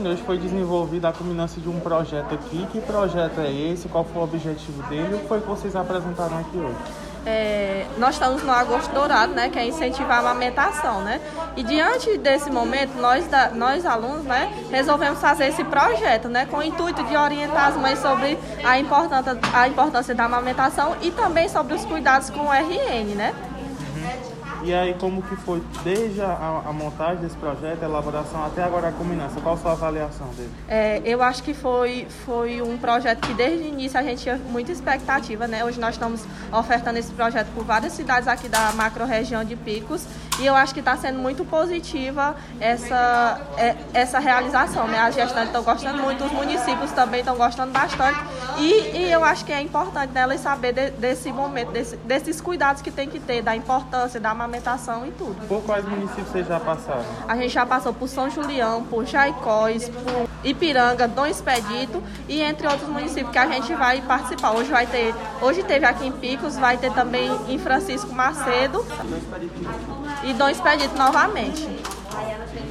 Hoje foi desenvolvida a culminância de um projeto aqui. Que projeto é esse? Qual foi o objetivo dele? O que foi que vocês apresentaram aqui hoje? Nós estamos no Agosto Dourado, né, que é incentivar a amamentação, né? E diante desse momento, nós alunos, né, resolvemos fazer esse projeto, né, com o intuito de orientar as mães sobre a importância da amamentação e também sobre os cuidados com o RN, né? E aí, como que foi desde a montagem desse projeto, a elaboração, até agora a culminância? Qual a sua avaliação dele? Eu acho que foi um projeto que desde o início a gente tinha muita expectativa, né? Hoje nós estamos ofertando esse projeto por várias cidades aqui da macro-região de Picos e eu acho que está sendo muito positiva essa realização, né? As gestantes estão gostando muito, os municípios também estão gostando bastante e eu acho que é importante elas saber desse momento, desses cuidados que tem que ter, da importância da amamentação e tudo. Por quais municípios vocês já passaram? A gente já passou por São Julião, por Jaicós, por Ipiranga, Dom Expedito e entre outros municípios que a gente vai participar. Hoje teve aqui em Picos, vai ter também em Francisco Macedo e Dom Expedito novamente.